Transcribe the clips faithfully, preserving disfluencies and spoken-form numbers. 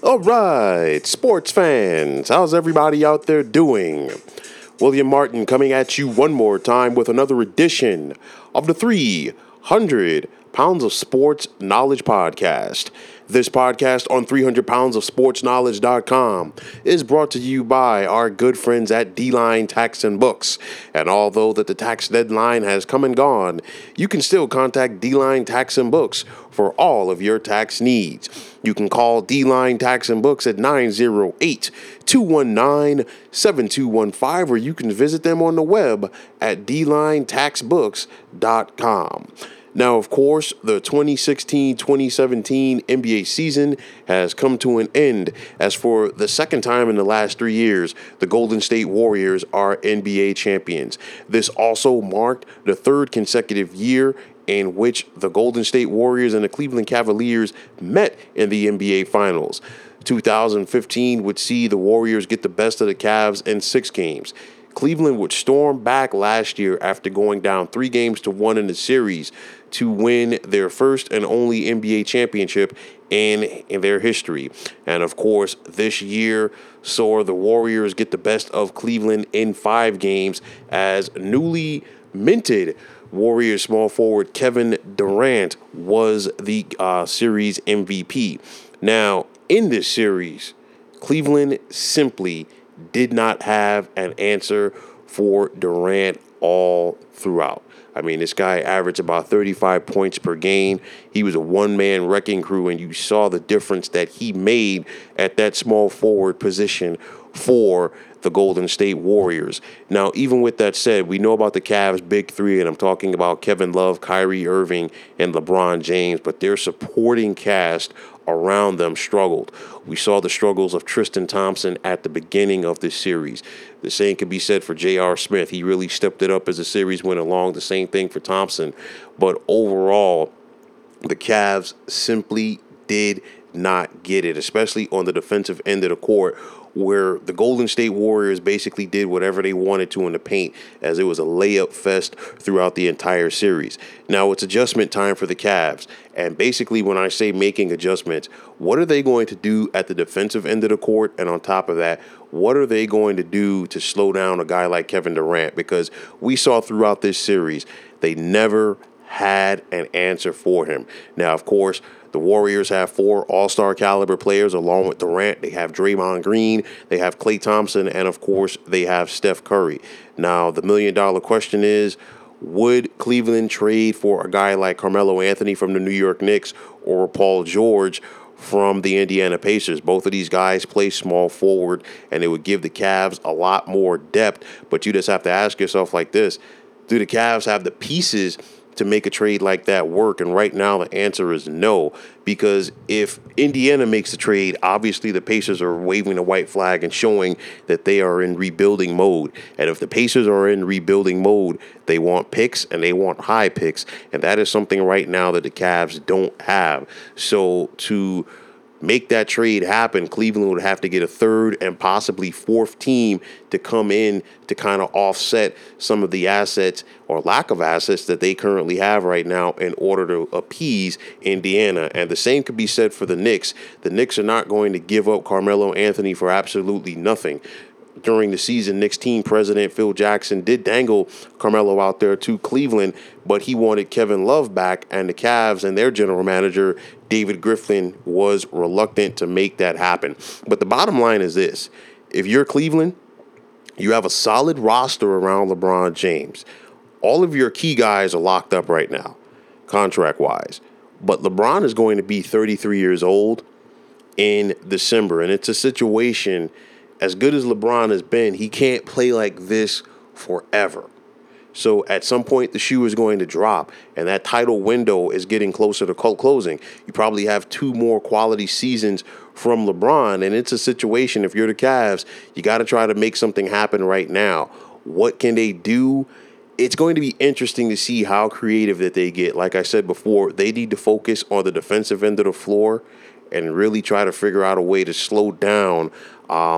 All right, sports fans, how's everybody out there doing? William Martin coming at you one more time with another edition of the three hundred Pounds of Sports Knowledge Podcast. This podcast on three hundred pounds of sports knowledge dot com is brought to you by our good friends at D-Line Tax and Books. And although that the tax deadline has come and gone, you can still contact D-Line Tax and Books for all of your tax needs. You can call D-Line Tax and Books at nine oh eight, two one nine, seven two one five, or you can visit them on the web at d line tax books dot com. Now, of course, the twenty sixteen twenty seventeen N B A season has come to an end, as for the second time in the last three years, the Golden State Warriors are N B A champions. This also marked the third consecutive year in which the Golden State Warriors and the Cleveland Cavaliers met in the N B A Finals. two thousand fifteen would see the Warriors get the best of the Cavs in six games. Cleveland would storm back last year after going down three games to one in the series to win their first and only N B A championship in, in their history. And of course, this year saw the Warriors get the best of Cleveland in five games as newly minted Warriors small forward Kevin Durant was the uh, series M V P. Now, in this series, Cleveland simply did not have an answer for Durant all throughout. I mean, this guy averaged about thirty-five points per game. He was a one-man wrecking crew, and you saw the difference that he made at that small forward position for the Golden State Warriors. Now, even with that said, we know about the Cavs' big three, and I'm talking about Kevin Love, Kyrie Irving, and LeBron James, but their supporting cast around them struggled. We saw the struggles of Tristan Thompson at the beginning of this series. The same could be said for J R. Smith. He really stepped it up as the series went along. The same thing for Thompson. But overall, the Cavs simply did not get it, especially on the defensive end of the court, where the Golden State Warriors basically did whatever they wanted to in the paint, as it was a layup fest throughout the entire series. Now, it's adjustment time for the Cavs, and basically when I say making adjustments, what are they going to do at the defensive end of the court? And on top of that, what are they going to do to slow down a guy like Kevin Durant? Because we saw throughout this series, they never had an answer for him. Now, of course, the Warriors have four all-star caliber players along with Durant. They have Draymond Green, they have Klay Thompson, and of course, they have Steph Curry. Now, the million-dollar question is, would Cleveland trade for a guy like Carmelo Anthony from the New York Knicks or Paul George from the Indiana Pacers? Both of these guys play small forward, and it would give the Cavs a lot more depth. But you just have to ask yourself like this: do the Cavs have the pieces to make a trade like that work? And right now the answer is no, because if Indiana makes the trade, obviously the Pacers are waving a white flag and showing that they are in rebuilding mode. And if the Pacers are in rebuilding mode, they want picks and they want high picks. And that is something right now that the Cavs don't have. So to make that trade happen, Cleveland would have to get a third and possibly fourth team to come in to kind of offset some of the assets or lack of assets that they currently have right now in order to appease Indiana. And the same could be said for the Knicks. The Knicks are not going to give up Carmelo Anthony for absolutely nothing. During the season, Knicks team president Phil Jackson did dangle Carmelo out there to Cleveland, but he wanted Kevin Love back, and the Cavs and their general manager, David Griffin, was reluctant to make that happen. But the bottom line is this: if you're Cleveland, you have a solid roster around LeBron James. All of your key guys are locked up right now, contract-wise. But LeBron is going to be thirty-three years old in December, and it's a situation, as good as LeBron has been, he can't play like this forever. So at some point, the shoe is going to drop, and that title window is getting closer to closing. You probably have two more quality seasons from LeBron, and it's a situation, if you're the Cavs, you got to try to make something happen right now. What can they do? It's going to be interesting to see how creative that they get. Like I said before, they need to focus on the defensive end of the floor and really try to figure out a way to slow down um,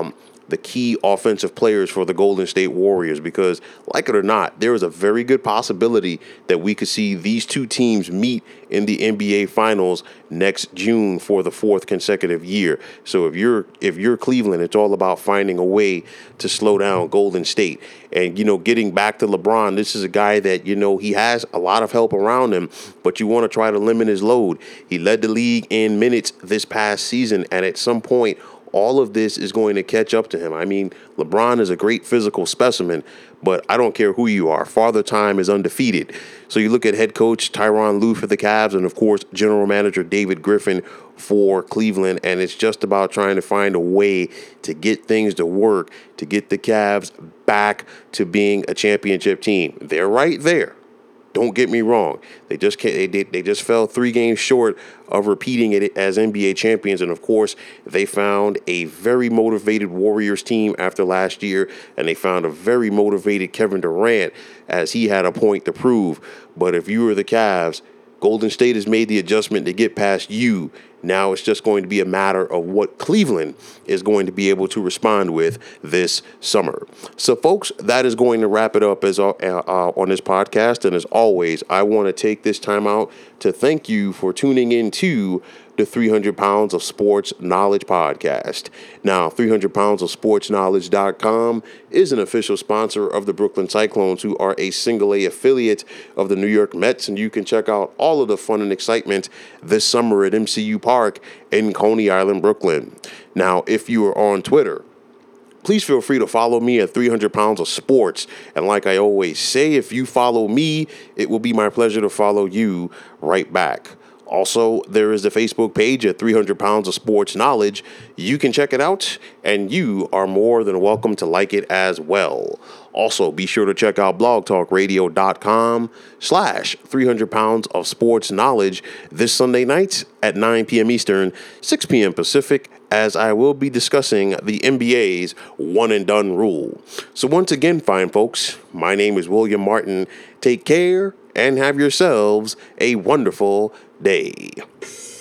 the key offensive players for the Golden State Warriors because, like it or not, there is a very good possibility that we could see these two teams meet in the N B A Finals next June for the fourth consecutive year. So if you're if you're Cleveland, it's all about finding a way to slow down Golden State. And, you know, getting back to LeBron, this is a guy that, you know, he has a lot of help around him, but you want to try to limit his load. He led the league in minutes this past season, and at some point, all of this is going to catch up to him. I mean, LeBron is a great physical specimen, but I don't care who you are. Father Time is undefeated. So you look at head coach Tyronn Lue for the Cavs and, of course, general manager David Griffin for Cleveland, and it's just about trying to find a way to get things to work, to get the Cavs back to being a championship team. They're right there. Don't get me wrong. They just can't, they did, they just fell three games short of repeating it as N B A champions. And of course, they found a very motivated Warriors team after last year, and they found a very motivated Kevin Durant as he had a point to prove. But if you were the Cavs, Golden State has made the adjustment to get past you. Now it's just going to be a matter of what Cleveland is going to be able to respond with this summer. So, folks, that is going to wrap it up as uh, uh, on this podcast. And as always, I want to take this time out to thank you for tuning in to the three hundred pounds of Sports Knowledge podcast. Now, three hundred pounds of sports knowledge dot com is an official sponsor of the Brooklyn Cyclones, who are a single A affiliate of the New York Mets, and you can check out all of the fun and excitement this summer at M C U Park in Coney Island, Brooklyn. Now, if you are on Twitter, please feel free to follow me at three hundred pounds of sports. And like I always say, if you follow me, it will be my pleasure to follow you right back. Also, there is the Facebook page at three hundred pounds of sports knowledge. You can check it out, and you are more than welcome to like it as well. Also, be sure to check out blogtalkradio.com slash 300 pounds of sports knowledge this Sunday night at nine p.m. Eastern, six p.m. Pacific, as I will be discussing the N B A's one-and-done rule. So once again, fine folks, my name is William Martin. Take care and have yourselves a wonderful day.